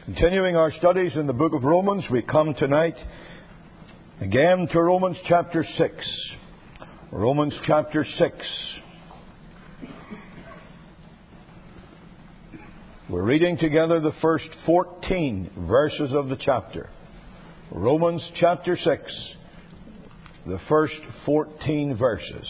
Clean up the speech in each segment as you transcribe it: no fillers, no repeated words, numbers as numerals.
Continuing our studies in the book of Romans, we come tonight again to Romans chapter 6. Romans chapter 6. We're reading together the first 14 verses of the chapter. Romans chapter 6, the first 14 verses.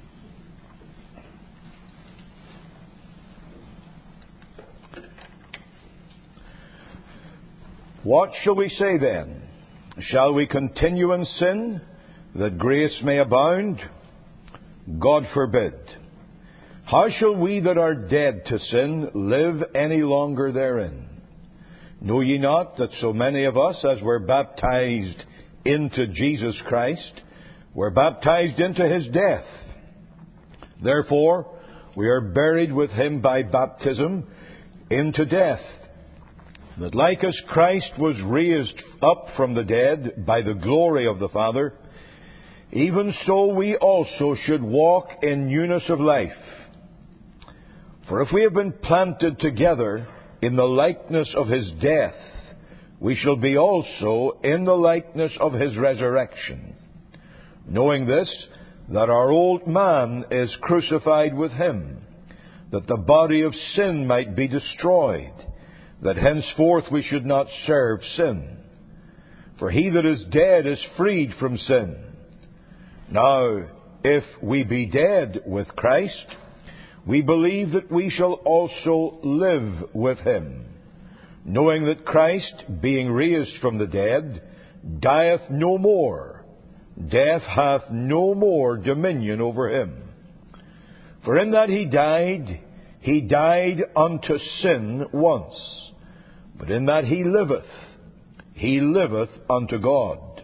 What shall we say then? Shall we continue in sin, that grace may abound? God forbid. How shall we that are dead to sin live any longer therein? Know ye not that so many of us as were baptized into Jesus Christ were baptized into His death? Therefore we are buried with Him by baptism into death, that like as Christ was raised up from the dead by the glory of the Father, even so we also should walk in newness of life. For if we have been planted together in the likeness of His death, we shall be also in the likeness of His resurrection. Knowing this, that our old man is crucified with Him, that the body of sin might be destroyed, that henceforth we should not serve sin. For he that is dead is freed from sin. Now, if we be dead with Christ, we believe that we shall also live with Him, knowing that Christ, being raised from the dead, dieth no more. Death hath no more dominion over Him. For in that He died unto sin once, but in that He liveth unto God.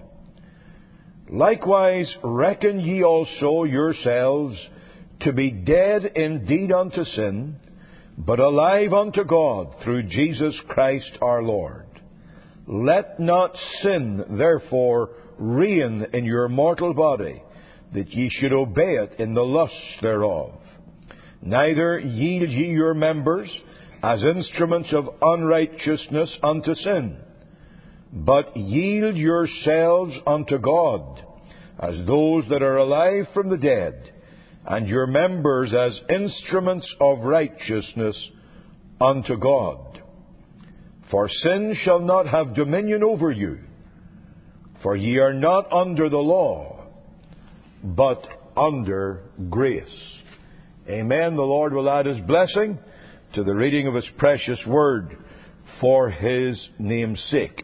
Likewise reckon ye also yourselves to be dead indeed unto sin, but alive unto God through Jesus Christ our Lord. Let not sin therefore reign in your mortal body, that ye should obey it in the lusts thereof. Neither yield ye your members as instruments of unrighteousness unto sin, but yield yourselves unto God as those that are alive from the dead, and your members as instruments of righteousness unto God. For sin shall not have dominion over you, for ye are not under the law, but under grace. Amen. The Lord will add His blessing to the reading of His precious word for His name's sake.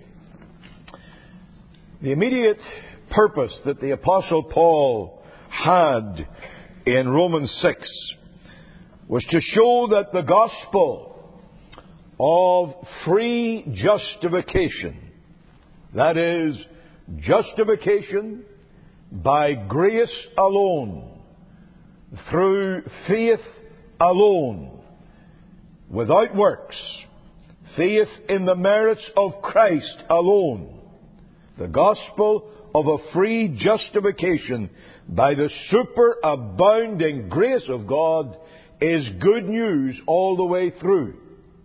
The immediate purpose that the Apostle Paul had in Romans 6 was to show that the gospel of free justification, that is, justification by grace alone, through faith alone, without works, faith in the merits of Christ alone, the gospel of a free justification by the superabounding grace of God is good news all the way through.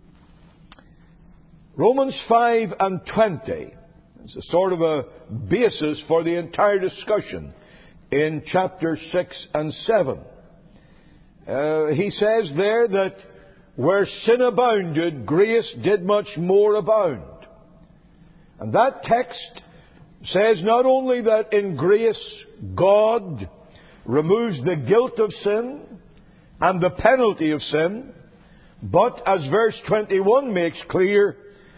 Romans 5 and 20 is a sort of a basis for the entire discussion in chapter 6 and 7. He says there that where sin abounded, grace did much more abound. And that text says not only that in grace God removes the guilt of sin and the penalty of sin, but as verse 21 makes clear,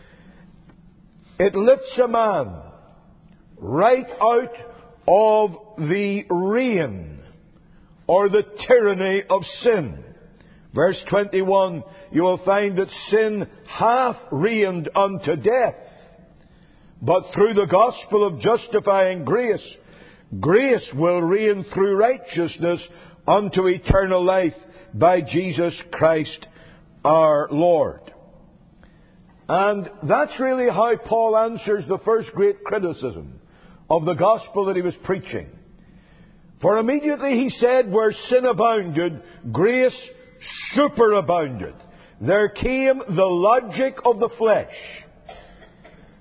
it lifts a man right out of the reign or the tyranny of sin. Verse 21, you will find that sin hath reigned unto death. But through the gospel of justifying grace, grace will reign through righteousness unto eternal life by Jesus Christ our Lord. And that's really how Paul answers the first great criticism of the gospel that he was preaching. For immediately he said, where sin abounded, grace superabounded. There came the logic of the flesh.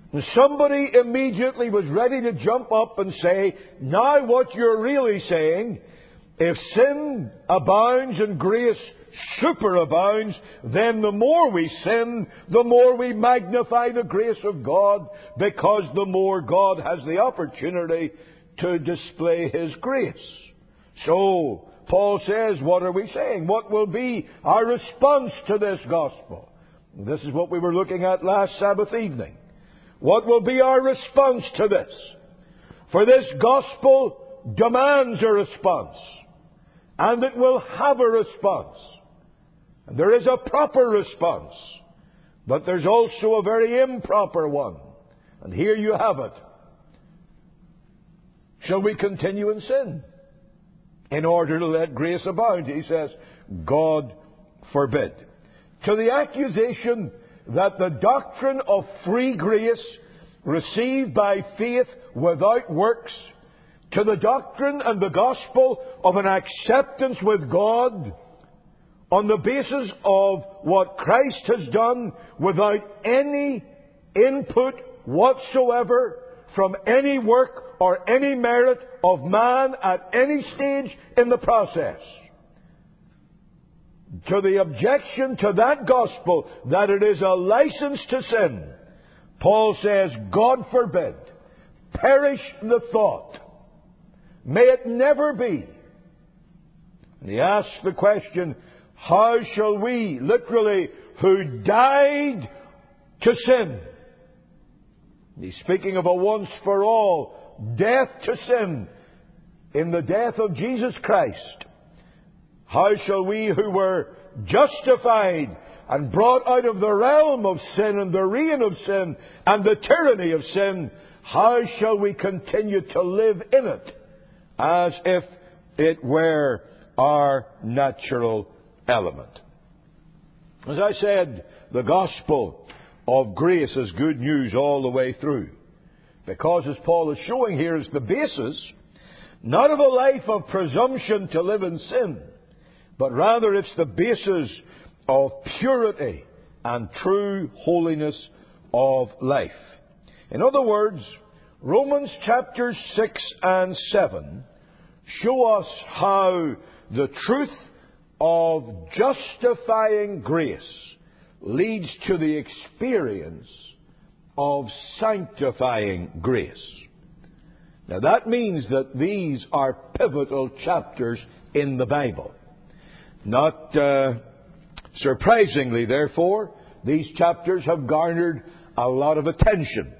And somebody immediately was ready to jump up and say, now what you're really saying, if sin abounds and grace superabounds, then the more we sin, the more we magnify the grace of God, because the more God has the opportunity to display His grace. So, Paul says, what are we saying? What will be our response to this gospel? This is what we were looking at last Sabbath evening. What will be our response to this? For this gospel demands a response. And it will have a response. And there is a proper response. But there's also a very improper one. And here you have it. Shall we continue in sin in order to let grace abound? He says, God forbid. To the accusation that the doctrine of free grace received by faith without works, to the doctrine and the gospel of an acceptance with God on the basis of what Christ has done without any input whatsoever from any work or any merit of man at any stage in the process. To the objection to that gospel that it is a license to sin, Paul says, God forbid, perish the thought. May it never be. And he asks the question, how shall we, literally, who died to sin? He's speaking of a once for all death to sin in the death of Jesus Christ. How shall we who were justified and brought out of the realm of sin and the reign of sin and the tyranny of sin, how shall we continue to live in it as if it were our natural element? As I said, the gospel of grace is good news all the way through. Because, as Paul is showing here, is the basis not of a life of presumption to live in sin, but rather it's the basis of purity and true holiness of life. In other words, Romans chapters 6 and 7 show us how the truth of justifying grace leads to the experience of sanctifying grace. Now that means that these are pivotal chapters in the Bible. Not surprisingly, therefore, these chapters have garnered a lot of attention.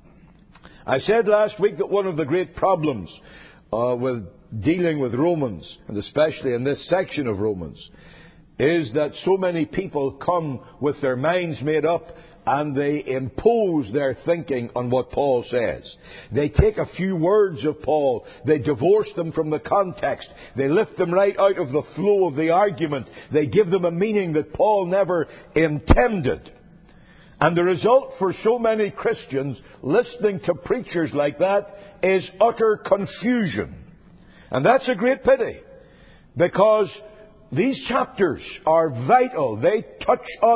I said last week that one of the great problems with dealing with Romans, and especially in this section of Romans, is that so many people come with their minds made up and they impose their thinking on what Paul says. They take a few words of Paul, they divorce them from the context, they lift them right out of the flow of the argument, they give them a meaning that Paul never intended. And the result for so many Christians listening to preachers like that is utter confusion. And that's a great pity, because these chapters are vital. They touch us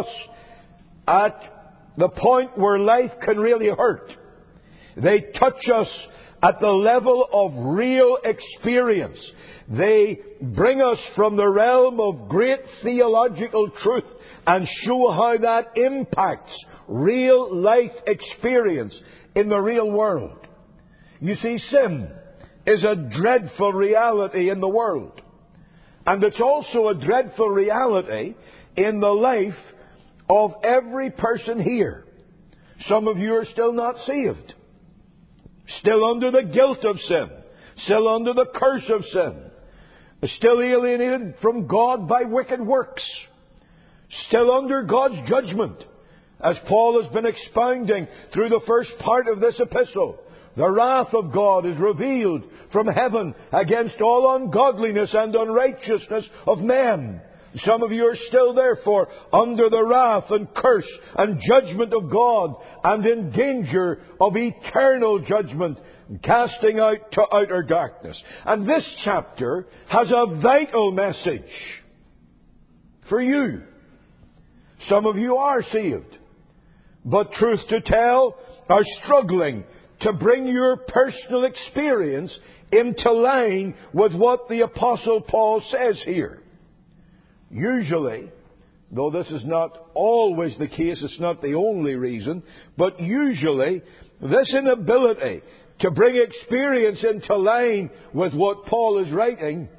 at the point where life can really hurt. They touch us at the level of real experience. They bring us from the realm of great theological truth and show how that impacts real life experience in the real world. You see, sin is a dreadful reality in the world. And it's also a dreadful reality in the life of every person here. Some of you are still not saved. Still under the guilt of sin. Still under the curse of sin. Still alienated from God by wicked works. Still under God's judgment. As Paul has been expounding through the first part of this epistle. The wrath of God is revealed from heaven against all ungodliness and unrighteousness of men. Some of you are still therefore under the wrath and curse and judgment of God and in danger of eternal judgment, casting out to outer darkness. And this chapter has a vital message for you. Some of you are saved, but truth to tell, are struggling to bring your personal experience into line with what the Apostle Paul says here. Usually, though this is not always the case, it's not the only reason, but usually this inability to bring experience into line with what Paul is writing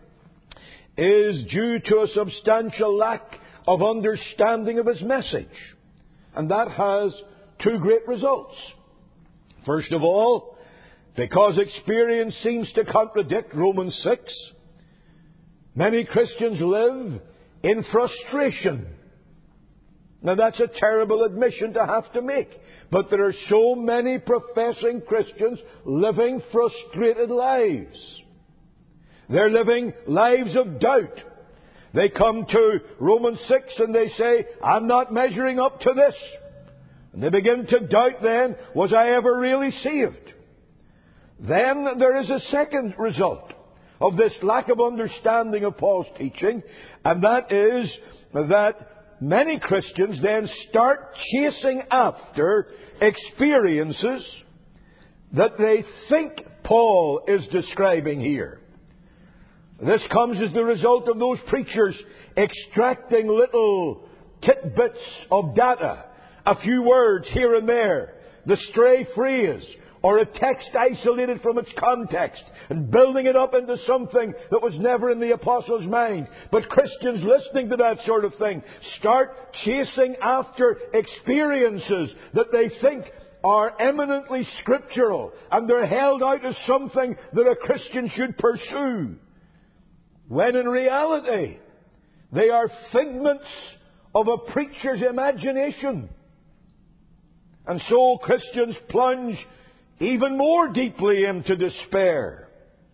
is due to a substantial lack of understanding of his message. And that has two great results. First of all, because experience seems to contradict Romans 6, many Christians live in frustration. Now that's a terrible admission to have to make, but there are so many professing Christians living frustrated lives. They're living lives of doubt. They come to Romans 6 and they say, I'm not measuring up to this. And they begin to doubt then, was I ever really saved? Then there is a second result of this lack of understanding of Paul's teaching, and that is that many Christians then start chasing after experiences that they think Paul is describing here. This comes as the result of those preachers extracting little tidbits of data, a few words here and there, the stray phrase, or a text isolated from its context, and building it up into something that was never in the apostle's mind. But Christians listening to that sort of thing start chasing after experiences that they think are eminently scriptural, and they're held out as something that a Christian should pursue, when in reality they are figments of a preacher's imagination. And so Christians plunge even more deeply into despair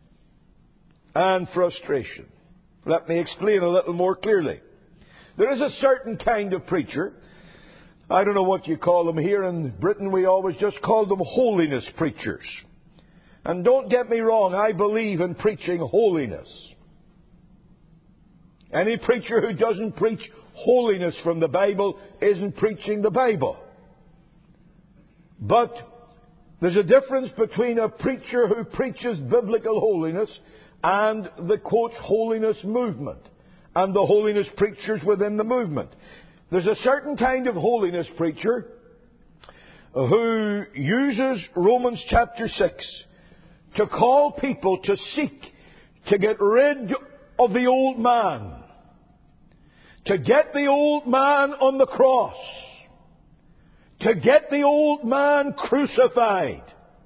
and frustration. Let me explain a little more clearly. There is a certain kind of preacher, I don't know what you call them here in Britain, we always just call them holiness preachers. And don't get me wrong, I believe in preaching holiness. Any preacher who doesn't preach holiness from the Bible isn't preaching the Bible. But there's a difference between a preacher who preaches biblical holiness and the, quote, holiness movement, and the holiness preachers within the movement. There's a certain kind of holiness preacher who uses Romans chapter 6 to call people to seek to get rid of the old man, to get the old man on the cross, to get the old man crucified,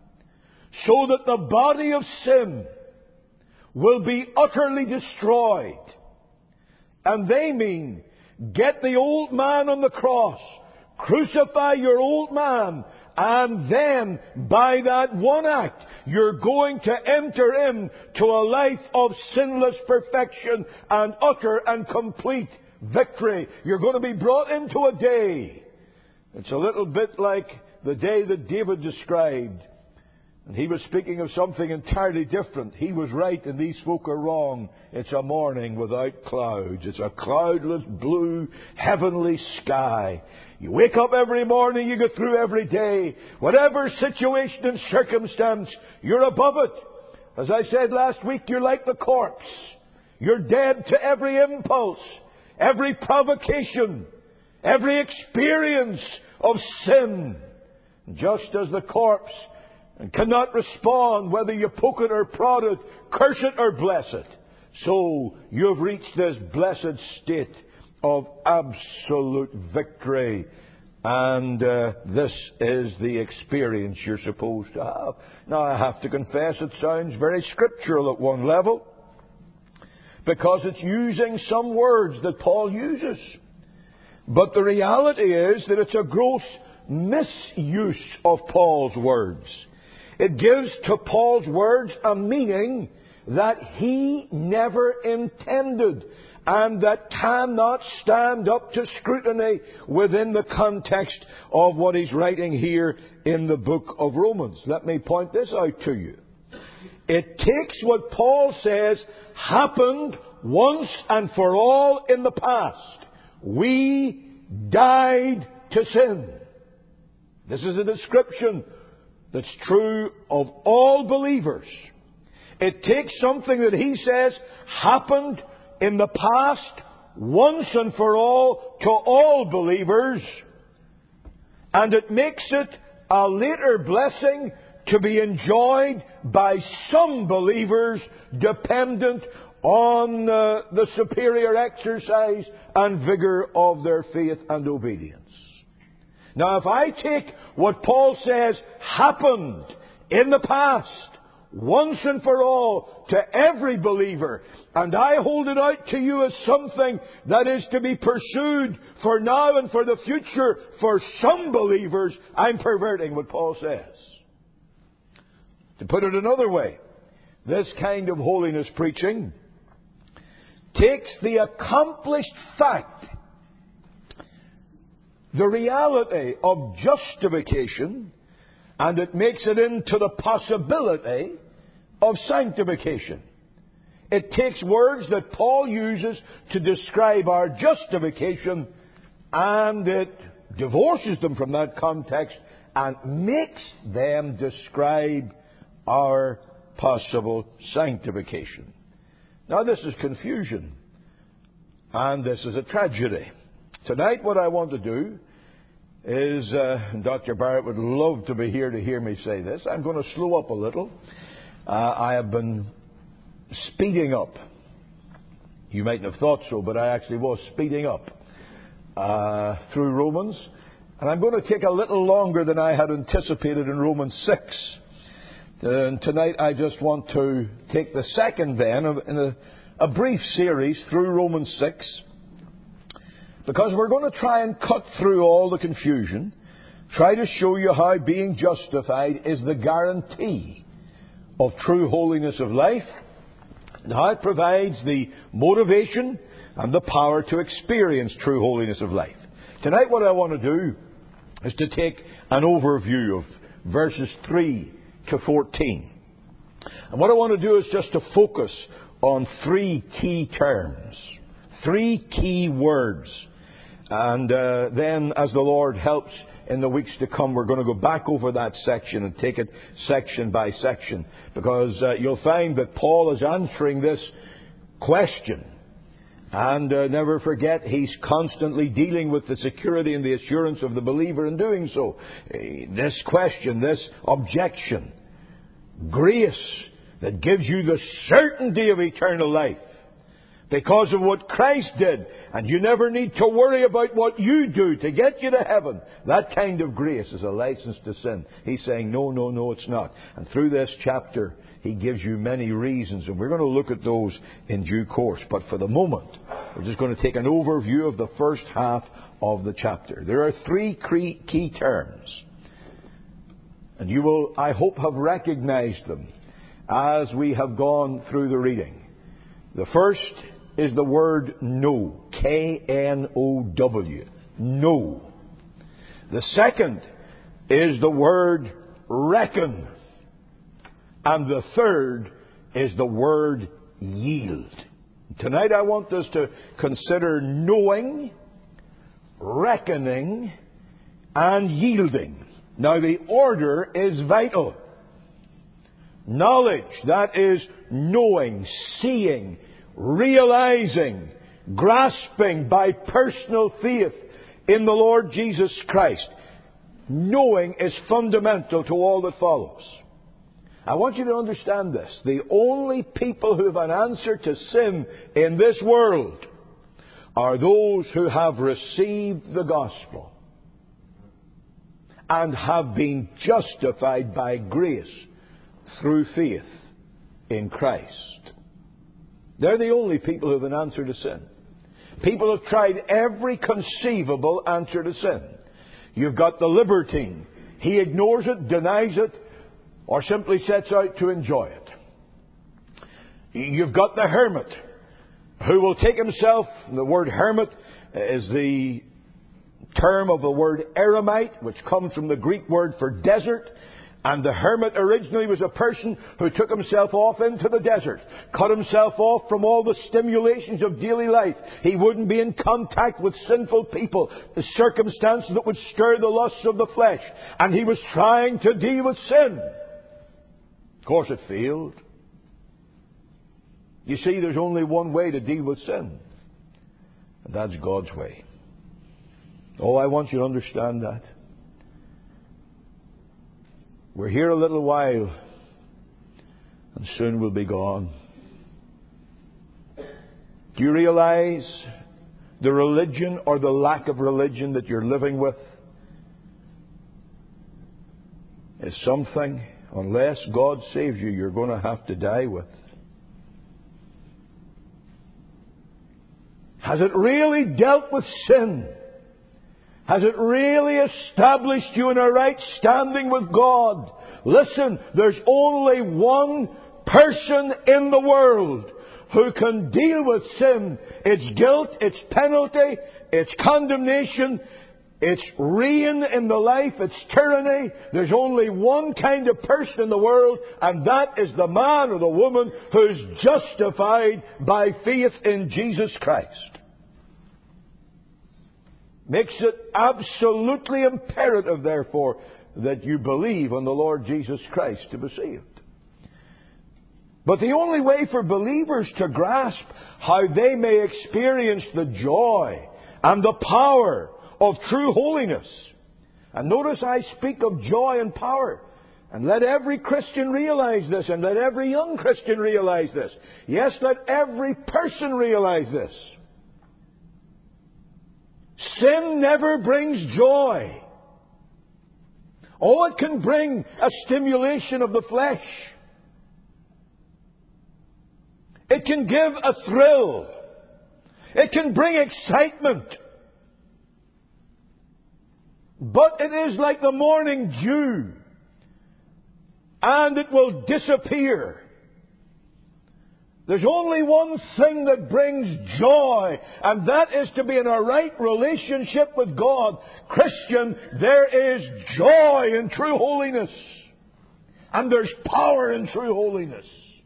so that the body of sin will be utterly destroyed. And they mean, get the old man on the cross, crucify your old man, and then by that one act, you're going to enter into a life of sinless perfection and utter and complete victory. You're going to be brought into a day. It's a little bit like the day that David described. And he was speaking of something entirely different. He was right and these folk are wrong. It's a morning without clouds. It's a cloudless, blue, heavenly sky. You wake up every morning, you go through every day. Whatever situation and circumstance, you're above it. As I said last week, you're like the corpse. You're dead to every impulse, every provocation, every experience of sin. Just as the corpse cannot respond whether you poke it or prod it, curse it or bless it, so you've reached this blessed state of absolute victory. And this is the experience you're supposed to have. Now, I have to confess it sounds very scriptural at one level, because it's using some words that Paul uses. But the reality is that it's a gross misuse of Paul's words. It gives to Paul's words a meaning that he never intended, and that cannot stand up to scrutiny within the context of what he's writing here in the book of Romans. Let me point this out to you. It takes what Paul says happened once and for all in the past. We died to sin. This is a description that's true of all believers. It takes something that he says happened in the past once and for all to all believers, and it makes it a later blessing to be enjoyed by some believers dependent on the superior exercise and vigor of their faith and obedience. Now, if I take what Paul says happened in the past, once and for all, to every believer, and I hold it out to you as something that is to be pursued for now and for the future for some believers, I'm perverting what Paul says. To put it another way, this kind of holiness preaching takes the accomplished fact, the reality of justification, and it makes it into the possibility of sanctification. It takes words that Paul uses to describe our justification, and it divorces them from that context and makes them describe our possible sanctification. Now, this is confusion, and this is a tragedy. Tonight, what I want to do is, Dr. Barrett would love to be here to hear me say this, I'm going to slow up a little. I have been speeding up. You mightn't have thought so, but I actually was speeding up through Romans. And I'm going to take a little longer than I had anticipated in Romans 6. And tonight I just want to take the second then in a brief series through Romans 6. Because we're going to try and cut through all the confusion. Try to show you how being justified is the guarantee of true holiness of life, and how it provides the motivation and the power to experience true holiness of life. Tonight what I want to do is to take an overview of verses 3 to 14. And what I want to do is just to focus on three key terms, three key words. And then, as the Lord helps, in the weeks to come, we're going to go back over that section and take it section by section. Because you'll find that Paul is answering this question. And never forget, he's constantly dealing with the security and the assurance of the believer in doing so. This question, this objection, grace that gives you the certainty of eternal life because of what Christ did, and you never need to worry about what you do to get you to heaven. That kind of grace is a license to sin. He's saying, no, it's not. And through this chapter, he gives you many reasons, and we're going to look at those in due course. But for the moment, we're just going to take an overview of the first half of the chapter. There are three key terms, and you will, I hope, have recognized them as we have gone through the reading. The first is the word know, K-N-O-W, know. The second is the word reckon. And the third is the word yield. Tonight I want us to consider knowing, reckoning, and yielding. Now the order is vital. Knowledge, that is knowing, seeing, realizing, grasping by personal faith in the Lord Jesus Christ. Knowing is fundamental to all that follows. I want you to understand this. The only people who have an answer to sin in this world are those who have received the gospel and have been justified by grace through faith in Christ. They're the only people who have an answer to sin. People have tried every conceivable answer to sin. You've got the libertine. He ignores it, denies it, or simply sets out to enjoy it. You've got the hermit, who will take himself, the word hermit is the term of the word eremite, which comes from the Greek word for desert, And the hermit originally was a person who took himself off into the desert, cut himself off from all the stimulations of daily life. He wouldn't be in contact with sinful people, the circumstances that would stir the lusts of the flesh. And he was trying to deal with sin. Of course it failed. You see, there's only one way to deal with sin. And that's God's way. Oh, I want you to understand that. We're here a little while, and soon we'll be gone. Do you realize the religion or the lack of religion that you're living with is something, unless God saves you, you're going to have to die with? Has it really dealt with sin? Has it really established you in a right standing with God? Listen, there's only one person in the world who can deal with sin, its guilt, its penalty, its condemnation, its reign in the life, its tyranny. There's only one kind of person in the world, and that is the man or the woman who's justified by faith in Jesus Christ. Makes it absolutely imperative, therefore, that you believe on the Lord Jesus Christ to be saved. But the only way for believers to grasp how they may experience the joy and the power of true holiness. And notice I speak of joy and power. And let every Christian realize this, and let every young Christian realize this. Yes, let every person realize this. Sin never brings joy. Oh, it can bring a stimulation of the flesh. It can give a thrill. It can bring excitement. But it is like the morning dew, and it will disappear. There's only one thing that brings joy, and that is to be in a right relationship with God. Christian, there is joy in true holiness. And there's power in true holiness.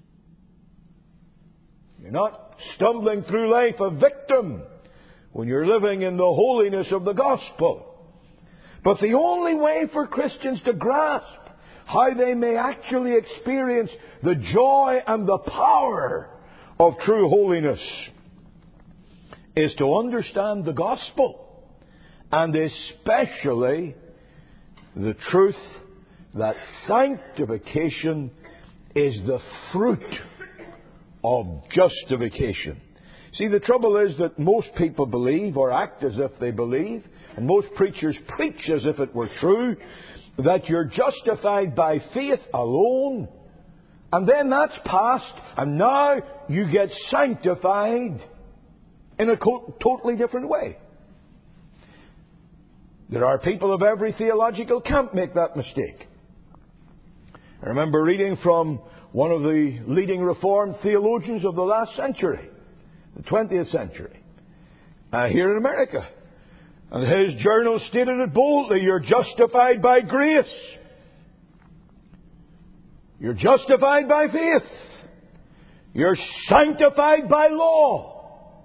You're not stumbling through life a victim when you're living in the holiness of the gospel. But the only way for Christians to grasp how they may actually experience the joy and the power of true holiness is to understand the gospel, and especially the truth that sanctification is the fruit of justification. See, the trouble is that most people believe or act as if they believe, and most preachers preach as if it were true, that you're justified by faith alone, and then that's past, and now you get sanctified in a totally different way. There are people of every theological camp make that mistake. I remember reading from one of the leading Reformed theologians of the last century, the 20th century, here in America. And his journal stated it boldly: you're justified by grace. You're justified by faith. You're sanctified by law.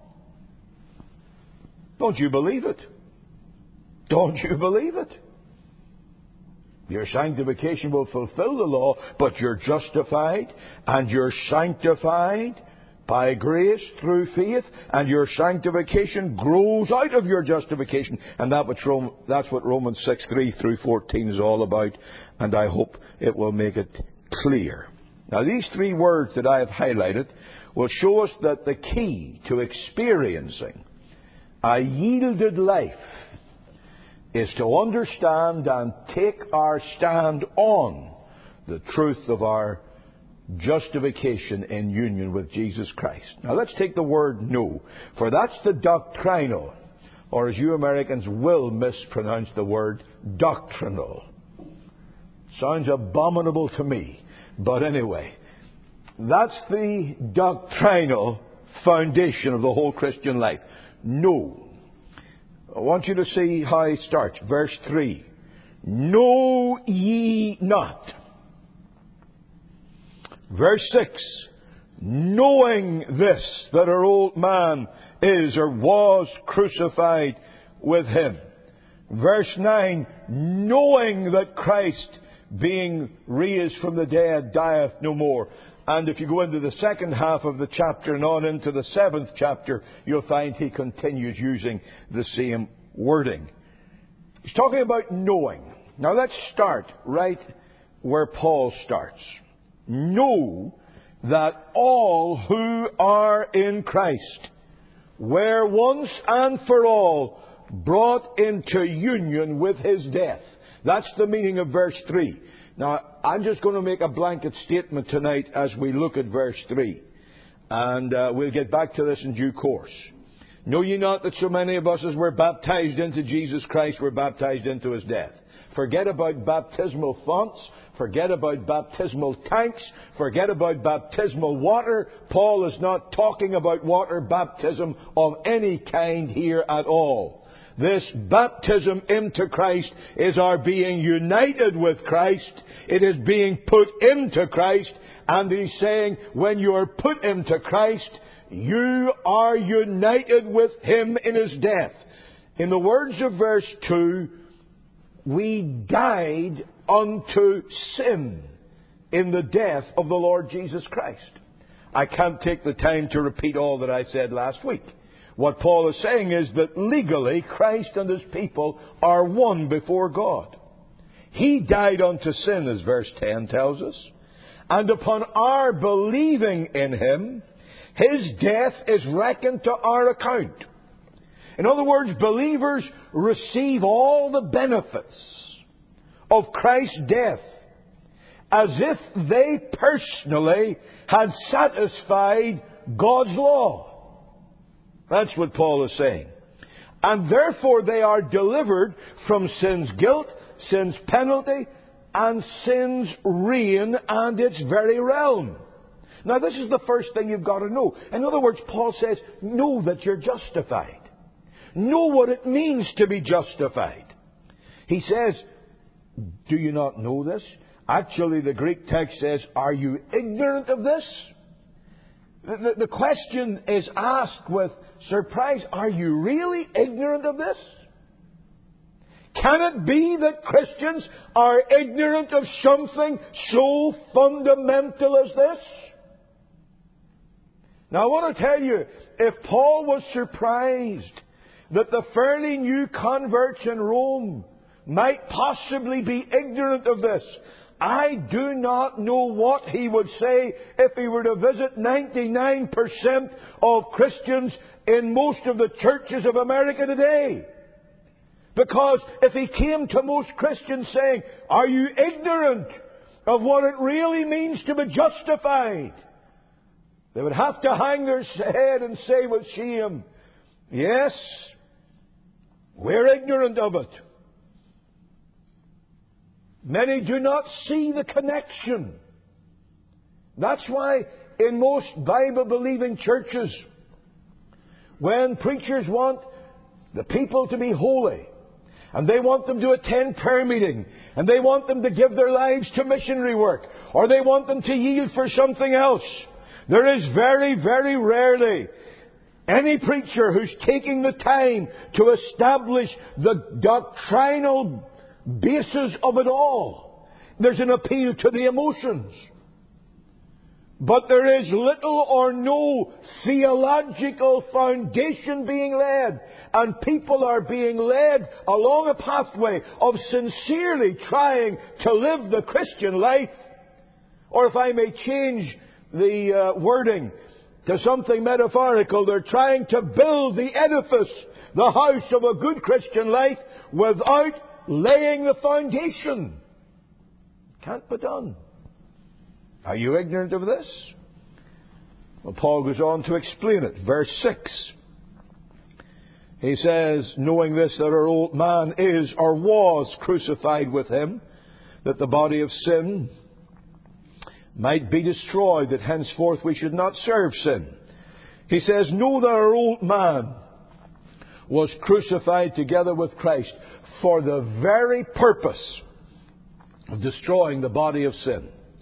Don't you believe it? Don't you believe it? Your sanctification will fulfill the law, but you're justified and you're sanctified by grace through faith, and your sanctification grows out of your justification. And that's what Romans 6:3 through 14 is all about, and I hope it will make it clear. Now, these three words that I have highlighted will show us that the key to experiencing a yielded life is to understand and take our stand on the truth of our justification in union with Jesus Christ. Now let's take the word know, for that's the doctrinal, or as you Americans will mispronounce the word, doctrinal. Sounds abominable to me, but anyway, that's the doctrinal foundation of the whole Christian life. Know. I want you to see how it starts. Verse 3. Know ye not. Verse 6, knowing this, that our old man is or was crucified with him. Verse 9, knowing that Christ, being raised from the dead, dieth no more. And if you go into the second half of the chapter and on into the 7th chapter, you'll find he continues using the same wording. He's talking about knowing. Now let's start right where Paul starts. Know that all who are in Christ were once and for all brought into union with his death. That's the meaning of verse 3. Now, I'm just going to make a blanket statement tonight as we look at verse 3. And we'll get back to this in due course. Know ye not that so many of us as were baptized into Jesus Christ were baptized into his death? Forget about baptismal fonts. Forget about baptismal tanks. Forget about baptismal water. Paul is not talking about water baptism of any kind here at all. This baptism into Christ is our being united with Christ. It is being put into Christ. And he's saying, when you are put into Christ, you are united with him in his death. In the words of verse 2, we died unto sin in the death of the Lord Jesus Christ. I can't take the time to repeat all that I said last week. What Paul is saying is that legally Christ and his people are one before God. He died unto sin, as verse 10 tells us. And upon our believing in him, his death is reckoned to our account. In other words, believers receive all the benefits of Christ's death as if they personally had satisfied God's law. That's what Paul is saying. And therefore they are delivered from sin's guilt, sin's penalty, and sin's reign and its very realm. Now this is the first thing you've got to know. In other words, Paul says, know that you're justified. Know what it means to be justified. He says, do you not know this? Actually, the Greek text says, are you ignorant of this? The question is asked with surprise. Are you really ignorant of this? Can it be that Christians are ignorant of something so fundamental as this? Now I want to tell you, if Paul was surprised that the fairly new converts in Rome might possibly be ignorant of this, I do not know what he would say if he were to visit 99% of Christians in most of the churches of America today. Because if he came to most Christians saying, are you ignorant of what it really means to be justified? They would have to hang their head and say with shame, yes, we're ignorant of it. Many do not see the connection. That's why in most Bible-believing churches, when preachers want the people to be holy, and they want them to attend prayer meeting, and they want them to give their lives to missionary work, or they want them to yield for something else, there is very, very rarely any preacher who's taking the time to establish the doctrinal basis of it all. There's an appeal to the emotions. But there is little or no theological foundation being led. And people are being led along a pathway of sincerely trying to live the Christian life. Or if I may change the wording to something metaphorical, they're trying to build the edifice, the house of a good Christian life, without laying the foundation. Can't be done. Are you ignorant of this? Well, Paul goes on to explain it. Verse 6. He says, knowing this, that our old man is or was crucified with him, that the body of sin might be destroyed, that henceforth we should not serve sin. He says, know that our old man was crucified together with Christ for the very purpose of destroying the body of sin.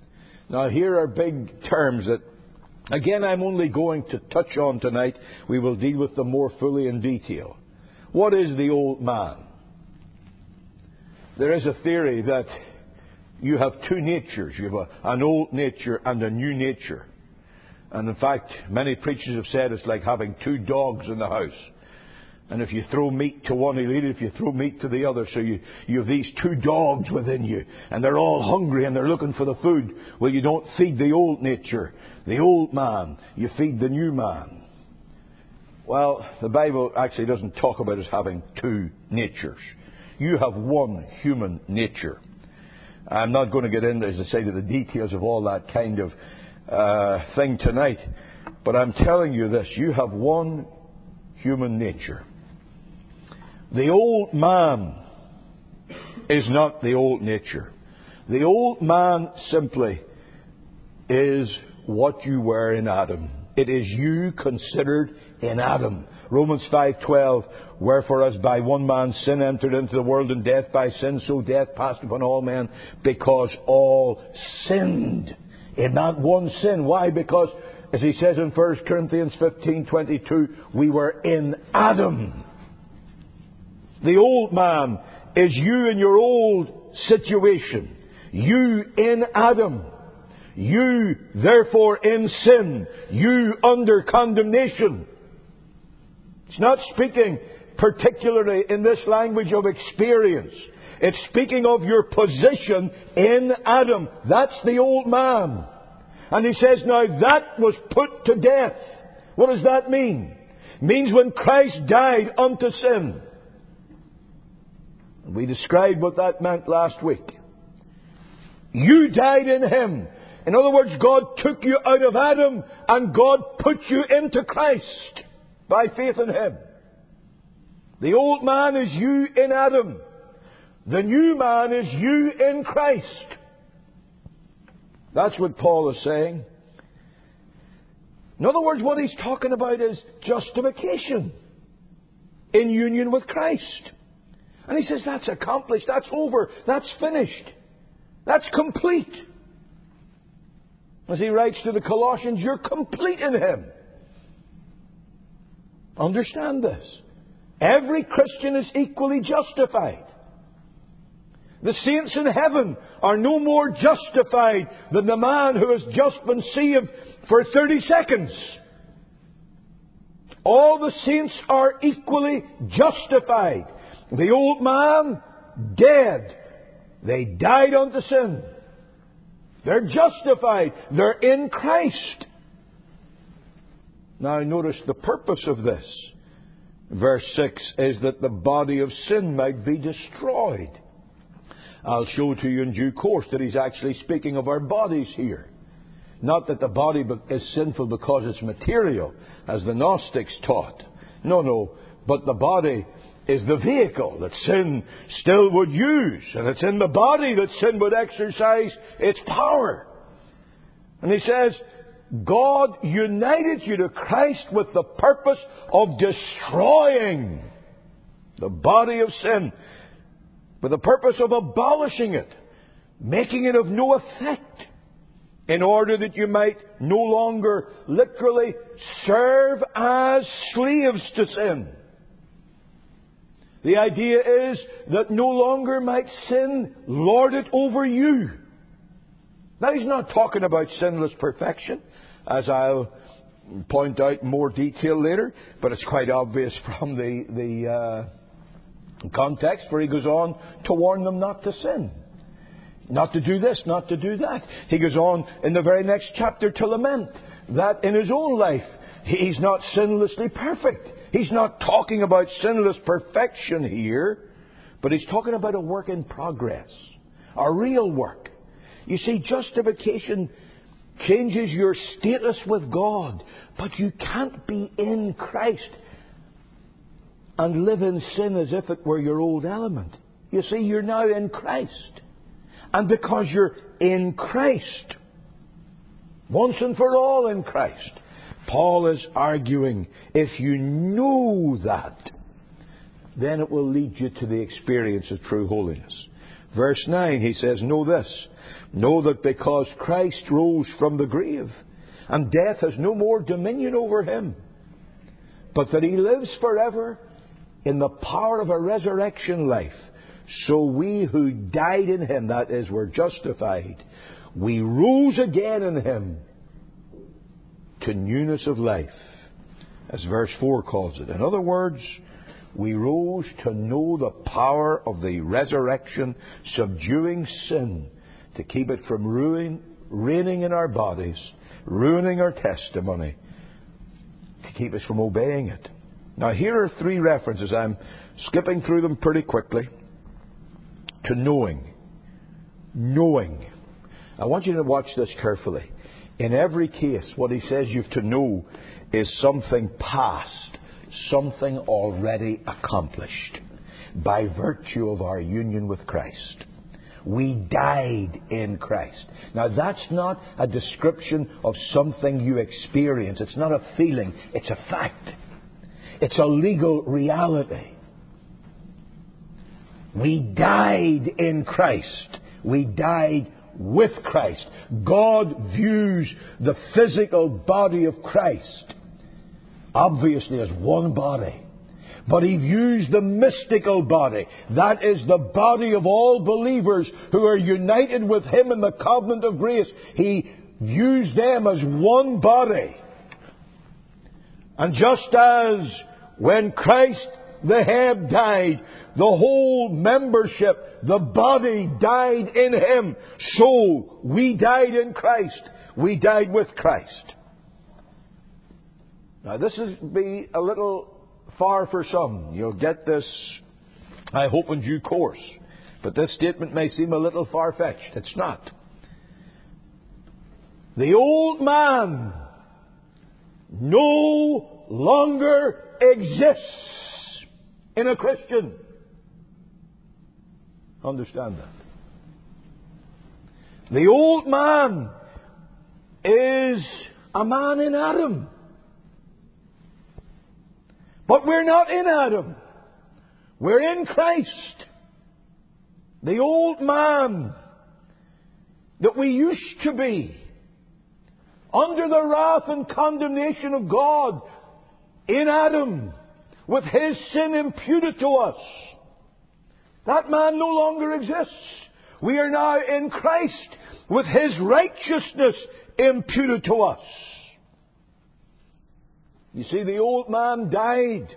Now, here are big terms that, again, I'm only going to touch on tonight. We will deal with them more fully in detail. What is the old man? There is a theory that you have two natures. You have an old nature and a new nature. And in fact, many preachers have said it's like having two dogs in the house. And if you throw meat to one, he'll eat it. If you throw meat to the other, so you have these two dogs within you. And they're all hungry and they're looking for the food. Well, you don't feed the old nature, the old man. You feed the new man. Well, the Bible actually doesn't talk about us having two natures. You have one human nature. I'm not going to get into, as I say, to the details of all that kind of thing tonight. But I'm telling you this. You have one human nature. The old man is not the old nature. The old man simply is what you were in Adam. It is you considered in Adam. Romans 5:12, wherefore as by one man sin entered into the world, and death by sin, so death passed upon all men, because all sinned in that one sin. Why? Because, as he says in 1 Corinthians 15:22, we were in Adam. The old man is you in your old situation. You in Adam. You, therefore, in sin. You under condemnation. It's not speaking particularly in this language of experience. It's speaking of your position in Adam. That's the old man. And he says, now that was put to death. What does that mean? It means when Christ died unto sin. We described what that meant last week. You died in Him. In other words, God took you out of Adam and God put you into Christ by faith in Him. The old man is you in Adam. The new man is you in Christ. That's what Paul is saying. In other words, what he's talking about is justification in union with Christ. And he says that's accomplished, that's over, that's finished, that's complete. As he writes to the Colossians, you're complete in Him. Understand this. Every Christian is equally justified. The saints in heaven are no more justified than the man who has just been saved for 30 seconds. All the saints are equally justified. The old man, dead. They died unto sin. They're justified. They're in Christ. Now notice the purpose of this. Verse 6 is that the body of sin might be destroyed. I'll show to you in due course that he's actually speaking of our bodies here. Not that the body is sinful because it's material, as the Gnostics taught. No. But the body is the vehicle that sin still would use. And it's in the body that sin would exercise its power. And he says, God united you to Christ with the purpose of destroying the body of sin. With the purpose of abolishing it. Making it of no effect. In order that you might no longer literally serve as slaves to sin. The idea is that no longer might sin lord it over you. Now he's not talking about sinless perfection, as I'll point out in more detail later, but it's quite obvious from the context, where he goes on to warn them not to sin. Not to do this, not to do that. He goes on in the very next chapter to lament that in his own life he's not sinlessly perfect. He's not talking about sinless perfection here, but he's talking about a work in progress, a real work. You see, justification changes your status with God, but you can't be in Christ and live in sin as if it were your old element. You see, you're now in Christ. And because you're in Christ, once and for all in Christ, Paul is arguing, if you know that, then it will lead you to the experience of true holiness. Verse 9, he says, know this, Know that because Christ rose from the grave, and death has no more dominion over him, but that he lives forever in the power of a resurrection life, so we who died in him, that is, were justified, we rose again in him to newness of life, as verse 4 calls it. In other words, we rose to know the power of the resurrection, subduing sin, to keep it from reigning in our bodies, ruining our testimony, to keep us from obeying it. Now, here are 3 references. I'm skipping through them pretty quickly. To knowing. Knowing. I want you to watch this carefully. In every case, what he says you've to know is something past, something already accomplished by virtue of our union with Christ. We died in Christ. Now, that's not a description of something you experience. It's not a feeling. It's a fact. It's a legal reality. We died in Christ. We died with Christ. God views the physical body of Christ obviously as one body. But he views the mystical body, that is the body of all believers who are united with him in the covenant of grace. He views them as one body. And just as when Christ the head died, the whole membership, the body died in him, so we died in Christ. We died with Christ. Now this will be a little far for some. You'll get this, I hope, in due course. But this statement may seem a little far-fetched. It's not. The old man no longer exists in a Christian. Understand that. The old man is a man in Adam. But we're not in Adam. We're in Christ. The old man that we used to be, under the wrath and condemnation of God, in Adam, with his sin imputed to us, that man no longer exists. We are now in Christ, with his righteousness imputed to us. You see, the old man died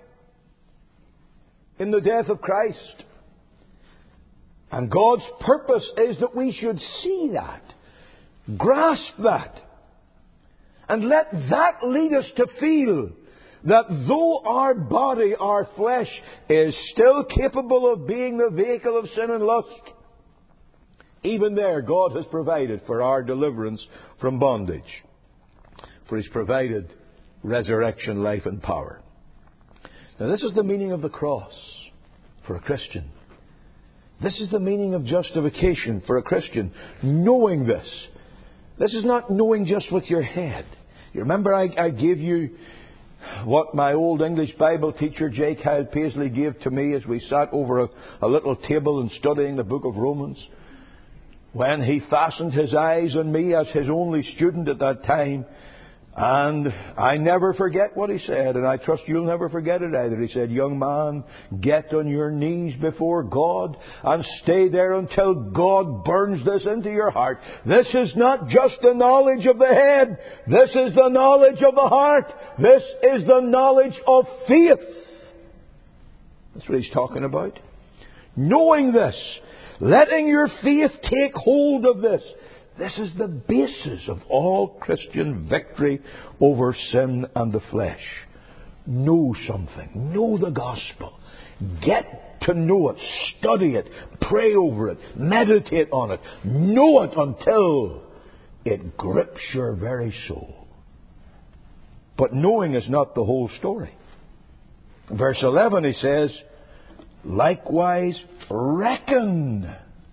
in the death of Christ. And God's purpose is that we should see that, grasp that, and let that lead us to feel that though our body, our flesh, is still capable of being the vehicle of sin and lust, even there God has provided for our deliverance from bondage. For He's provided resurrection, life and power. Now this is the meaning of the cross for a Christian. This is the meaning of justification for a Christian. Knowing this. This is not knowing just with your head. You remember I gave you what my old English Bible teacher J. Kyle Paisley gave to me as we sat over a little table and studying the book of Romans. When he fastened his eyes on me as his only student at that time. And I never forget what he said, and I trust you'll never forget it either. He said, "Young man, get on your knees before God and stay there until God burns this into your heart. This is not just the knowledge of the head. This is the knowledge of the heart. This is the knowledge of faith." That's what he's talking about. Knowing this, letting your faith take hold of this. This is the basis of all Christian victory over sin and the flesh. Know something. Know the gospel. Get to know it. Study it. Pray over it. Meditate on it. Know it until it grips your very soul. But knowing is not the whole story. Verse 11 he says, "Likewise reckon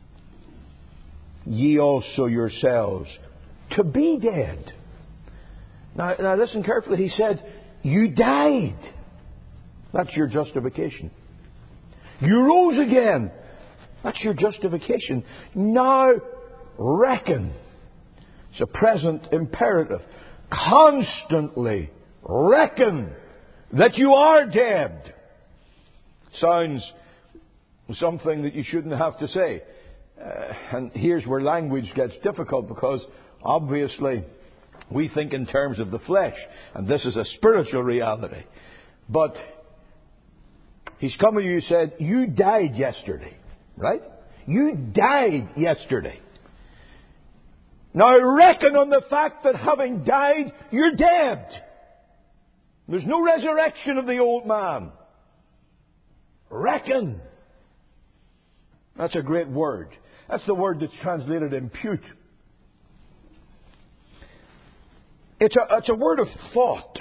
ye also yourselves to be dead." Now listen carefully. He said, you died. That's your justification. You rose again. That's your justification. Now reckon. It's a present imperative. Constantly reckon that you are dead. Sounds something that you shouldn't have to say. And here's where language gets difficult, because obviously we think in terms of the flesh, and this is a spiritual reality. But he's come to you and said, you died yesterday, right? You died yesterday. Now reckon on the fact that having died, you're dead. There's no resurrection of the old man. Reckon. That's a great word. That's the word that's translated impute. It's a word of thought.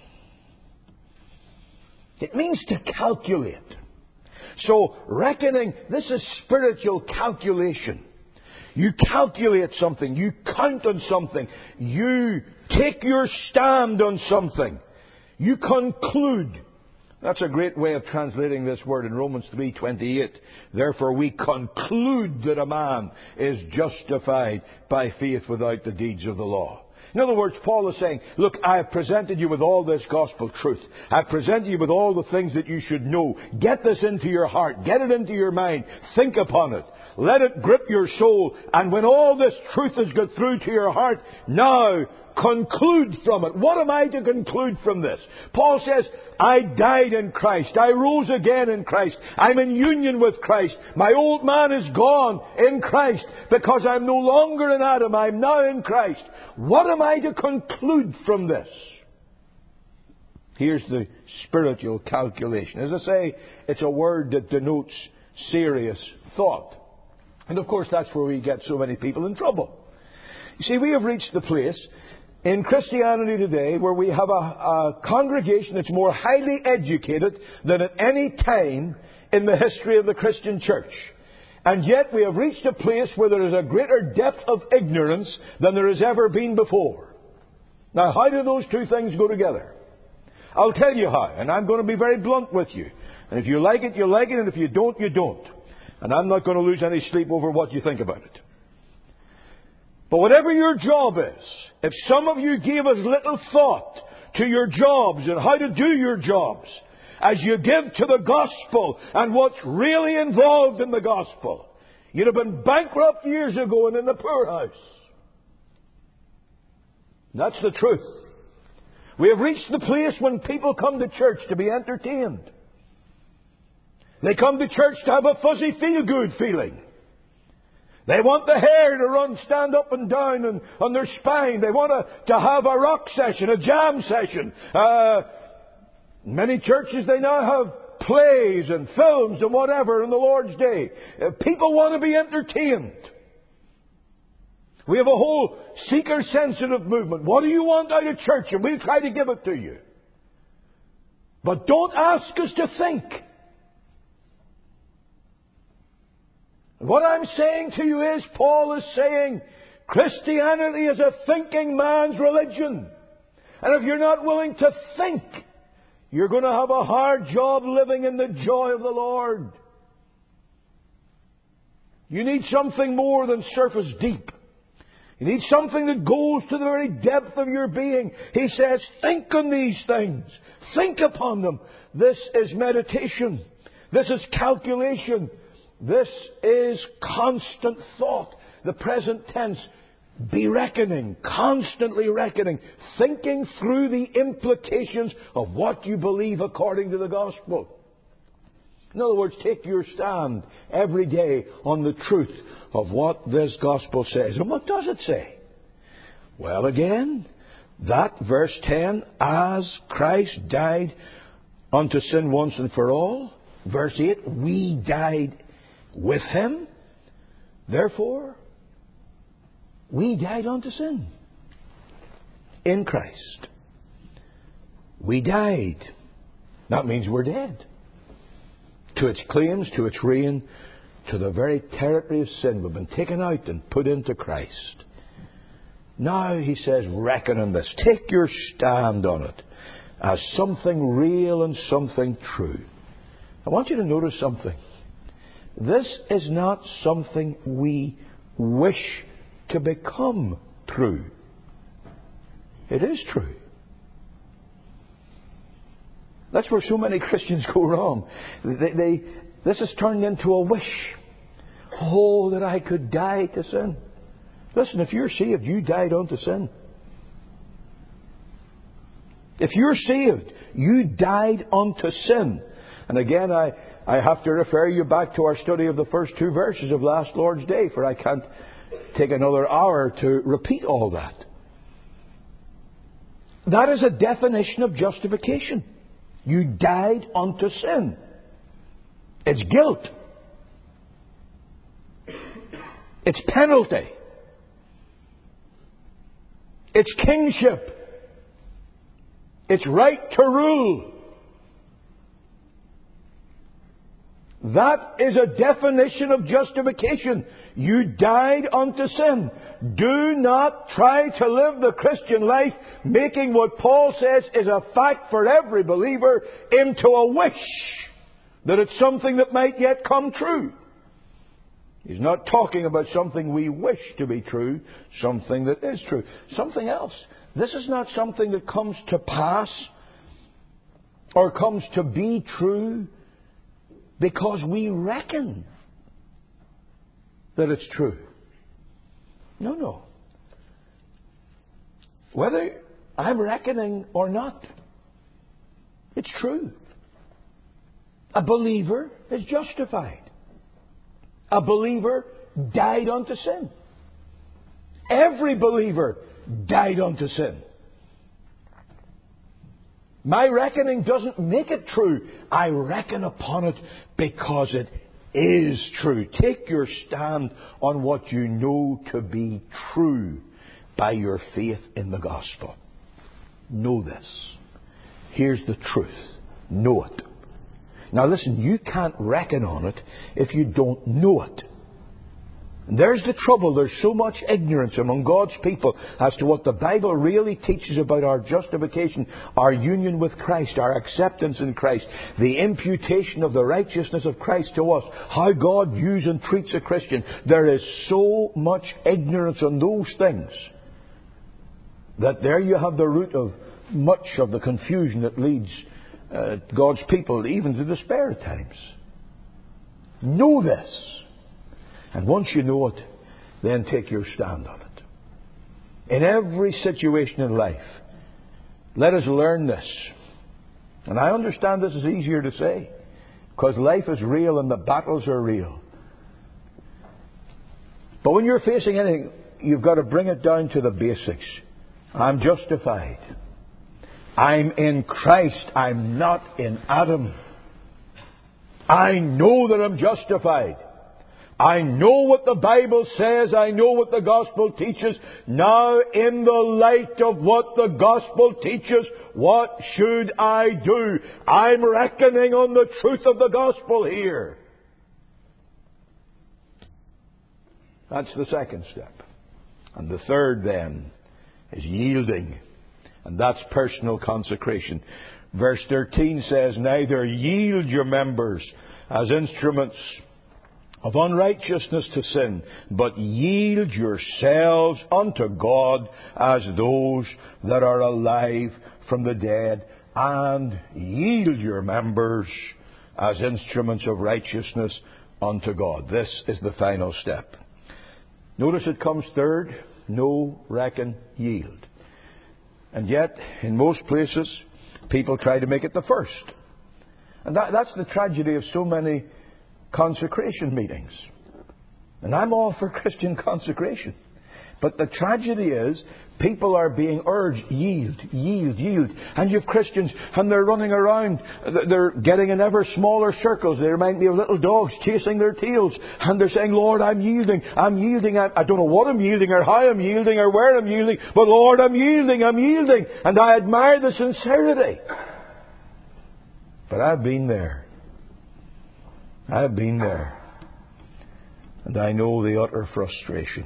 It means to calculate. So reckoning, this is spiritual calculation. You calculate something. You count on something. You take your stand on something. You conclude. That's a great way of translating this word in Romans 3:28. Therefore we conclude that a man is justified by faith without the deeds of the law. In other words, Paul is saying, look, I have presented you with all this gospel truth. I've presented you with all the things that you should know. Get this into your heart. Get it into your mind. Think upon it. Let it grip your soul. And when all this truth has got through to your heart, now conclude from it. What am I to conclude from this? Paul says, I died in Christ. I rose again in Christ. I'm in union with Christ. My old man is gone in Christ because I'm no longer in Adam. I'm now in Christ. What am I to conclude from this? Here's the spiritual calculation. As I say, it's a word that denotes serious thought. And of course, that's where we get so many people in trouble. You see, we have reached the place in Christianity today where we have a congregation that's more highly educated than at any time in the history of the Christian church. And yet we have reached a place where there is a greater depth of ignorance than there has ever been before. Now, how do those two things go together? I'll tell you how, and I'm going to be very blunt with you. And if you like it, you like it, and if you don't, you don't. And I'm not going to lose any sleep over what you think about it. But whatever your job is, if some of you gave as little thought to your jobs and how to do your jobs as you give to the gospel and what's really involved in the gospel, you'd have been bankrupt years ago and in the poorhouse. That's the truth. We have reached the place when people come to church to be entertained. They come to church to have a fuzzy feel-good feeling. They want the hair to stand up and down and on their spine. They want to have a rock session, a jam session. Many churches, they now have plays and films and whatever on the Lord's Day. People want to be entertained. We have a whole seeker-sensitive movement. What do you want out of church? And we'll try to give it to you. But don't ask us to think. What I'm saying to you is, Paul is saying, Christianity is a thinking man's religion. And if you're not willing to think, you're going to have a hard job living in the joy of the Lord. You need something more than surface deep. You need something that goes to the very depth of your being. He says, think on these things. Think upon them. This is meditation. This is calculation. This is constant thought. The present tense. Be reckoning. Constantly reckoning. Thinking through the implications of what you believe according to the gospel. In other words, take your stand every day on the truth of what this gospel says. And what does it say? Well, again, that verse 10, as Christ died unto sin once and for all. Verse 8, we died with Him. Therefore, we died unto sin. In Christ. We died. That means we're dead. To its claims, to its reign, to the very territory of sin. We've been taken out and put into Christ. Now, he says, reckon on this. Take your stand on it as something real and something true. I want you to notice something. This is not something we wish to become true. It is true. That's where so many Christians go wrong. This has turned into a wish. Oh, that I could die to sin. Listen, if you're saved, you died unto sin. If you're saved, you died unto sin. And again, I have to refer you back to our study of the first 2 verses of last Lord's Day, for I can't take another hour to repeat all that. That is a definition of justification. You died unto sin. It's guilt. It's penalty. It's kingship. It's right to rule. That is a definition of justification. You died unto sin. Do not try to live the Christian life making what Paul says is a fact for every believer into a wish that it's something that might yet come true. He's not talking about something we wish to be true, something that is true. Something else. This is not something that comes to pass or comes to be true because we reckon that it's true. No. Whether I'm reckoning or not, it's true. A believer is justified. A believer died unto sin. Every believer died unto sin. My reckoning doesn't make it true. I reckon upon it because it is true. Take your stand on what you know to be true by your faith in the gospel. Know this. Here's the truth. Know it. Now listen, you can't reckon on it if you don't know it. And there's the trouble. There's so much ignorance among God's people as to what the Bible really teaches about our justification, our union with Christ, our acceptance in Christ, the imputation of the righteousness of Christ to us, how God views and treats a Christian. There is so much ignorance on those things that there you have the root of much of the confusion that leads God's people even to despair at times. Know this. And once you know it, then take your stand on it. In every situation in life, let us learn this. And I understand this is easier to say, because life is real and the battles are real. But when you're facing anything, you've got to bring it down to the basics. I'm justified. I'm in Christ. I'm not in Adam. I know that I'm justified. I know what the Bible says. I know what the gospel teaches. Now, in the light of what the gospel teaches, what should I do? I'm reckoning on the truth of the gospel here. That's the second step. And the third, then, is yielding. And that's personal consecration. Verse 13 says, neither yield your members as instruments of unrighteousness to sin, but yield yourselves unto God as those that are alive from the dead, and yield your members as instruments of righteousness unto God. This is the final step. Notice it comes third: know, reckon, yield. And yet, in most places, people try to make it the first. And that's the tragedy of so many consecration meetings. And I'm all for Christian consecration. But the tragedy is, people are being urged, yield, yield, yield. And you have Christians, and they're running around, they're getting in ever smaller circles. They remind me of little dogs chasing their tails. And they're saying, Lord, I'm yielding, I'm yielding. I don't know what I'm yielding, or how I'm yielding, or where I'm yielding. But Lord, I'm yielding, I'm yielding. And I admire the sincerity. But I've been there. I've been there. And I know the utter frustration.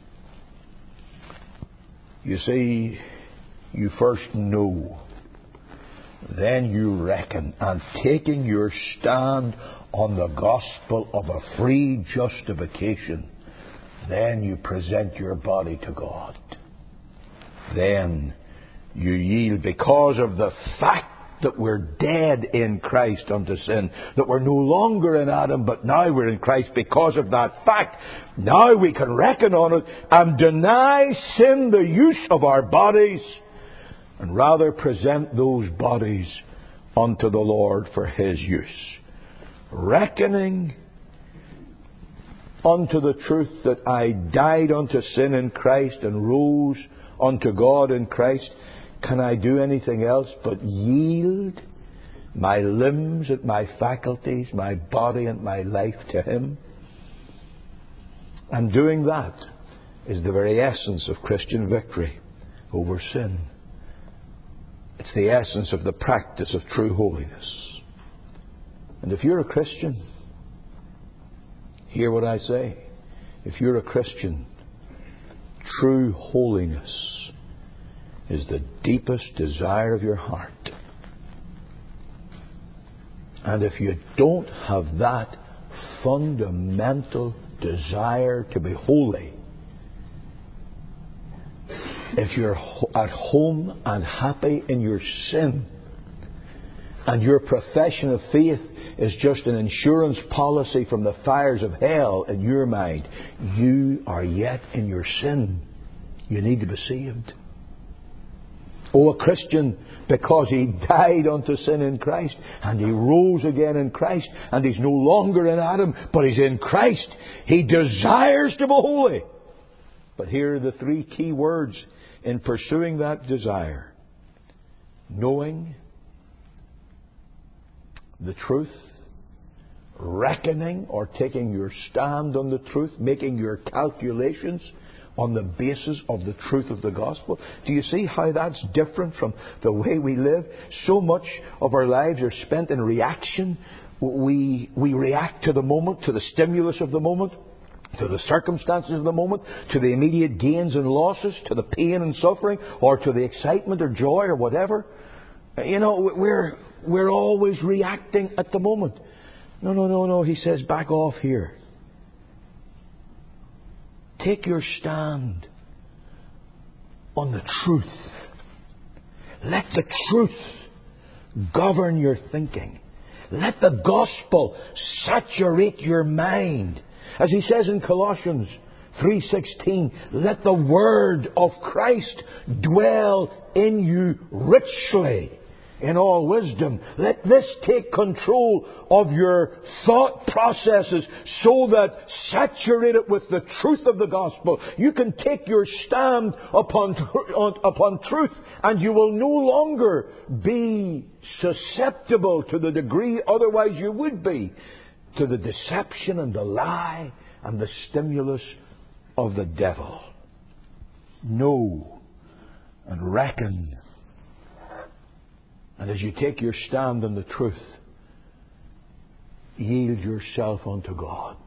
You see, you first know, then you reckon, and taking your stand on the gospel of a free justification, then you present your body to God. Then you yield because of the fact that we're dead in Christ unto sin, that we're no longer in Adam, but now we're in Christ. Because of that fact, now we can reckon on it and deny sin the use of our bodies, and rather present those bodies unto the Lord for His use. Reckoning unto the truth that I died unto sin in Christ and rose unto God in Christ. Can I do anything else but yield my limbs and my faculties, my body and my life to Him? And doing that is the very essence of Christian victory over sin. It's the essence of the practice of true holiness. And if you're a Christian, hear what I say. If you're a Christian, true holiness is the deepest desire of your heart. And if you don't have that fundamental desire to be holy, if you're at home and happy in your sin, and your profession of faith is just an insurance policy from the fires of hell in your mind, you are yet in your sin. You need to be saved. Oh, a Christian, because he died unto sin in Christ, and he rose again in Christ, and he's no longer in Adam, but he's in Christ. He desires to be holy. But here are the three key words in pursuing that desire. Knowing the truth, reckoning or taking your stand on the truth, making your calculations on the basis of the truth of the gospel. Do you see how that's different from the way we live? So much of our lives are spent in reaction. We react to the moment, to the stimulus of the moment, to the circumstances of the moment, to the immediate gains and losses, to the pain and suffering, or to the excitement or joy or whatever. You know, we're always reacting at the moment. No. He says, back off here. Take your stand on the truth. Let the truth govern your thinking. Let the gospel saturate your mind. As he says in Colossians 3:16, let the word of Christ dwell in you richly in all wisdom. Let this take control of your thought processes so that saturated with the truth of the gospel, you can take your stand upon truth, and you will no longer be susceptible to the degree otherwise you would be to the deception and the lie and the stimulus of the devil. Know and reckon. And as you take your stand on the truth, yield yourself unto God.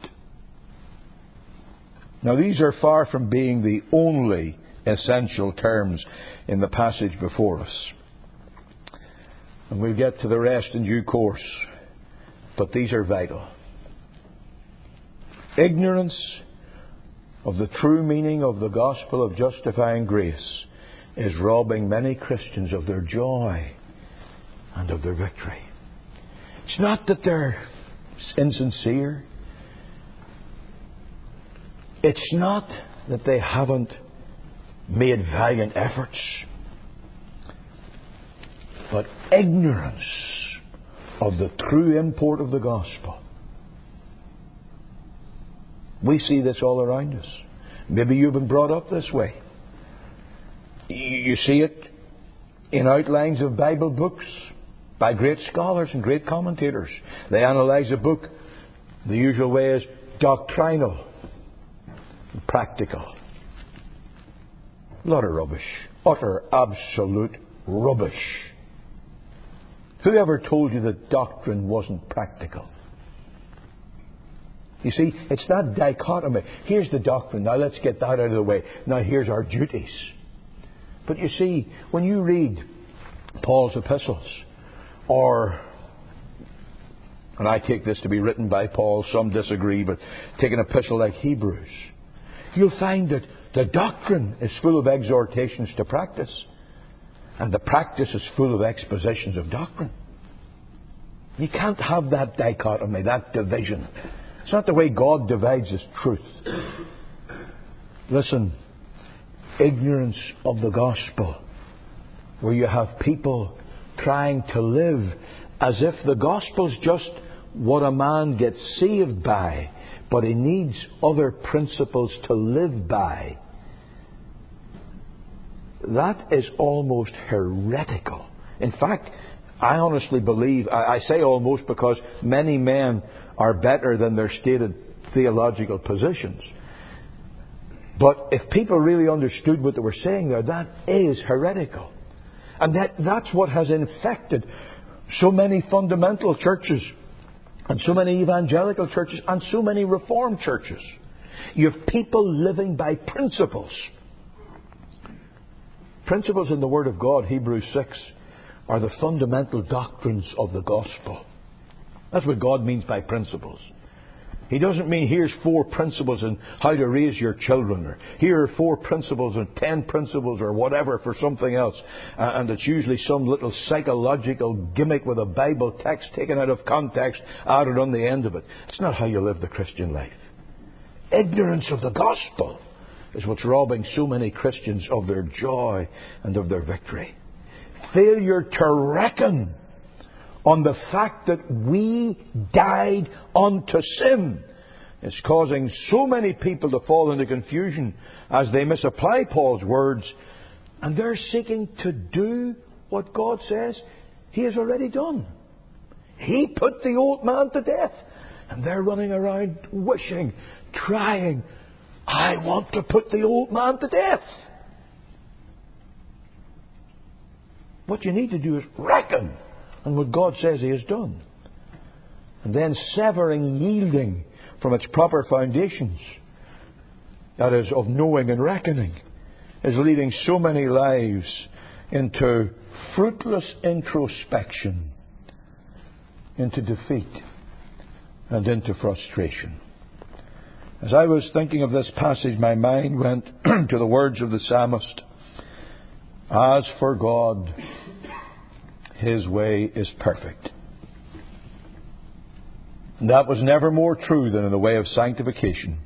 Now, these are far from being the only essential terms in the passage before us. And we'll get to the rest in due course. But these are vital. Ignorance of the true meaning of the gospel of justifying grace is robbing many Christians of their joy and of their victory. It's not that they're insincere. It's not that they haven't made valiant efforts. But ignorance of the true import of the gospel. We see this all around us. Maybe you've been brought up this way. You see it in outlines of Bible books by great scholars and great commentators. They analyze a book. The usual way is doctrinal, practical. A lot of rubbish. Utter, absolute rubbish. Whoever told you that doctrine wasn't practical? You see, it's that dichotomy. Here's the doctrine. Now let's get that out of the way. Now here's our duties. But you see, when you read Paul's epistles, and I take this to be written by Paul, some disagree, but take an epistle like Hebrews, you'll find that the doctrine is full of exhortations to practice, and the practice is full of expositions of doctrine. You can't have that dichotomy, that division. It's not the way God divides His truth. Listen, ignorance of the gospel, where you have people trying to live as if the gospel's just what a man gets saved by, but he needs other principles to live by. That is almost heretical. In fact, I honestly believe, I say almost because many men are better than their stated theological positions. But if people really understood what they were saying there, that is heretical. And that's what has infected so many fundamental churches, and so many evangelical churches, and so many Reformed churches. You have people living by principles. Principles in the Word of God, Hebrews 6, are the fundamental doctrines of the gospel. That's what God means by principles. He doesn't mean here's 4 principles in how to raise your children, or here are 4 principles and 10 principles or whatever for something else. And it's usually some little psychological gimmick with a Bible text taken out of context added on the end of it. It's not how you live the Christian life. Ignorance of the gospel is what's robbing so many Christians of their joy and of their victory. Failure to reckon on the fact that we died unto sin is causing so many people to fall into confusion as they misapply Paul's words, and they're seeking to do what God says He has already done. He put the old man to death, and they're running around wishing, trying, I want to put the old man to death. What you need to do is reckon on what God says He has done. And then severing yielding from its proper foundations, that is, of knowing and reckoning, is leading so many lives into fruitless introspection, into defeat, and into frustration. As I was thinking of this passage, my mind went to the words of the psalmist, As for God, His way is perfect. And that was never more true than in the way of sanctification.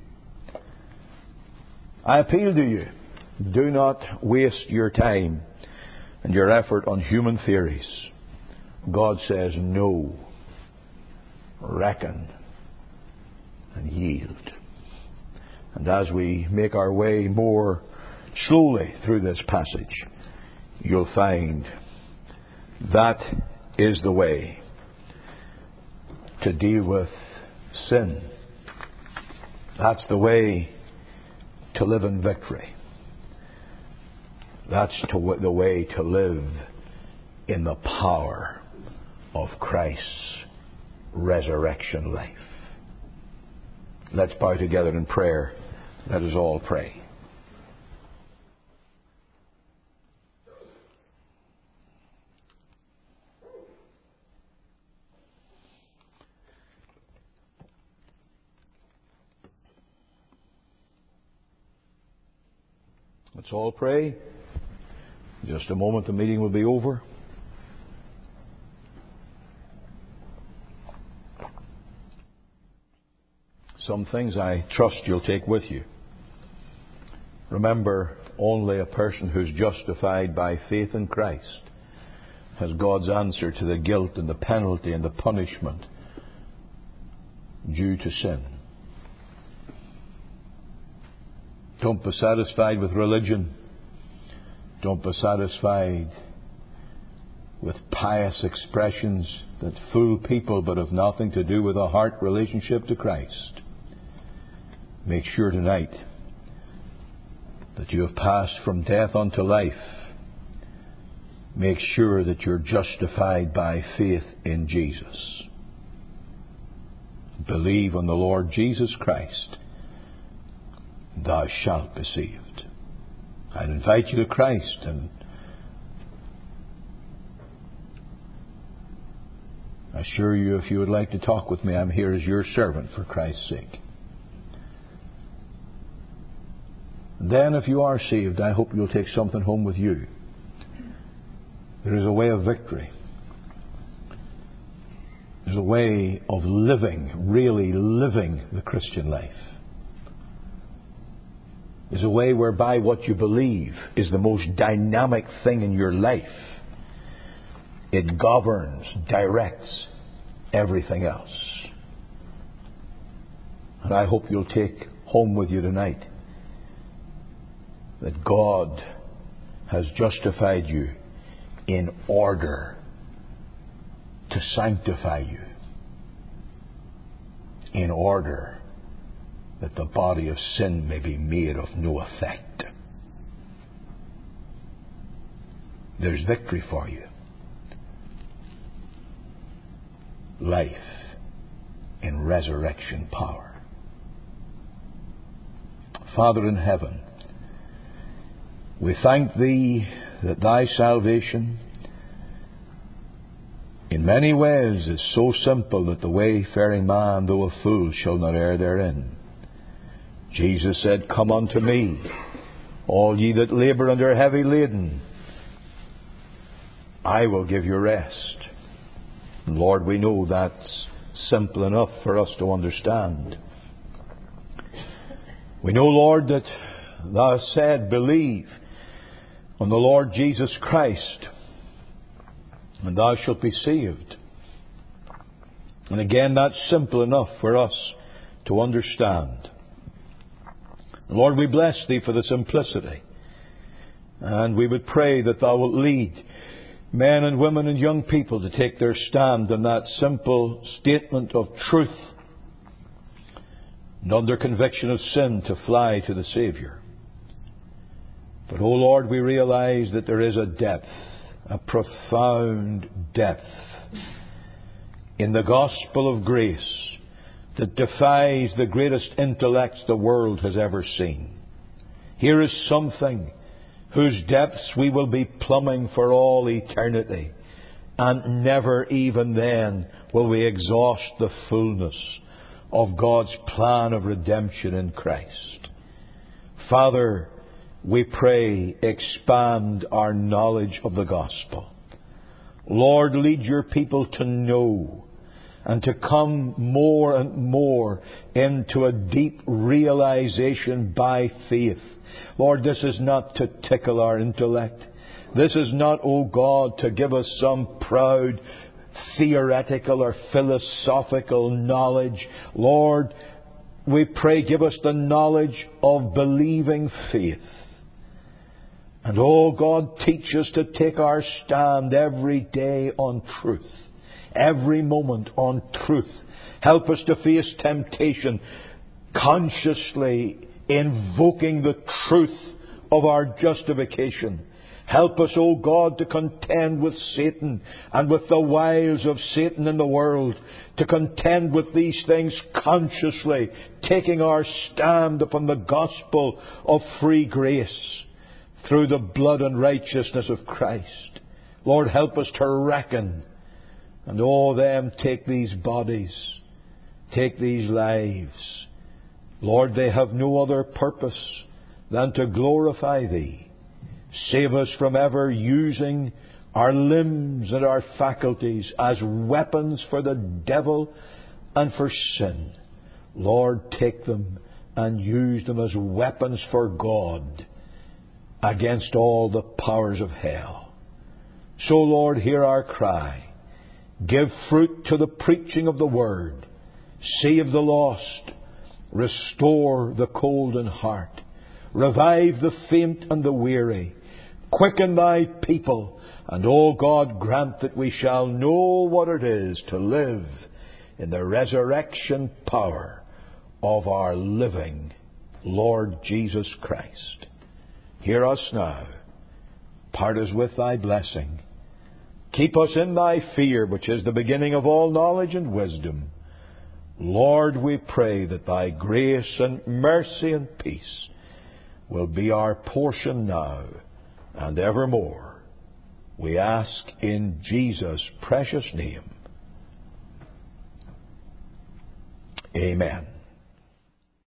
I appeal to you, do not waste your time and your effort on human theories. God says no. Reckon and yield. And as we make our way more slowly through this passage, you'll find that is the way to deal with sin. That's the way to live in victory. That's the way to live in the power of Christ's resurrection life. Let's bow together in prayer. Let us all pray. Let's all pray. In just a moment the meeting will be over. Some things I trust you'll take with you. Remember, only a person who's justified by faith in Christ has God's answer to the guilt and the penalty and the punishment due to sin. Don't be satisfied with religion. Don't be satisfied with pious expressions that fool people but have nothing to do with a heart relationship to Christ. Make sure tonight that you have passed from death unto life. Make sure that you're justified by faith in Jesus. Believe on the Lord Jesus Christ. Thou shalt be saved. I'd invite you to Christ, and I assure you, if you would like to talk with me, I'm here as your servant for Christ's sake. then if you are saved, I hope you'll take something home with you. There is a way of victory. There's a way of living, really living the Christian life. There's a way whereby what you believe is the most dynamic thing in your life. It governs, directs everything else. And I hope you'll take home with you tonight that God has justified you in order to sanctify you, in order that the body of sin may be made of no effect. There's victory for you. Life in resurrection power. Father in heaven, we thank Thee that Thy salvation in many ways is so simple that the wayfaring man, though a fool, shall not err therein. Jesus said, "Come unto me, all ye that labour and are heavy laden. I will give you rest." And Lord, we know that's simple enough for us to understand. We know, Lord, that Thou hast said, "Believe on the Lord Jesus Christ, and thou shalt be saved." And again, that's simple enough for us to understand. Lord, we bless Thee for the simplicity. And we would pray that Thou wilt lead men and women and young people to take their stand on that simple statement of truth, and under conviction of sin to fly to the Saviour. But, oh Lord, we realize that there is a depth, a profound depth in the gospel of grace that defies the greatest intellects the world has ever seen. Here is something whose depths we will be plumbing for all eternity, and never even then will we exhaust the fullness of God's plan of redemption in Christ. Father, we pray, expand our knowledge of the gospel. Lord, lead your people to know and to come more and more into a deep realization by faith. Lord, this is not to tickle our intellect. This is not, oh God, to give us some proud theoretical or philosophical knowledge. Lord, we pray, give us the knowledge of believing faith. And, oh God, teach us to take our stand every day on truth. Every moment on truth. Help us to face temptation consciously invoking the truth of our justification. Help us, O God, to contend with Satan and with the wiles of Satan in the world, to contend with these things consciously, taking our stand upon the gospel of free grace through the blood and righteousness of Christ. Lord, help us to reckon, and all them take these bodies, take these lives. Lord, they have no other purpose than to glorify Thee. Save us from ever using our limbs and our faculties as weapons for the devil and for sin. Lord, take them and use them as weapons for God against all the powers of hell. So, Lord, hear our cry. Give fruit to the preaching of the Word. Save the lost. Restore the cold in heart. Revive the faint and the weary. Quicken Thy people. And, O God, grant that we shall know what it is to live in the resurrection power of our living Lord Jesus Christ. Hear us now. Part us with Thy blessing. Keep us in Thy fear, which is the beginning of all knowledge and wisdom. Lord, we pray that Thy grace and mercy and peace will be our portion now and evermore. We ask in Jesus' precious name. Amen.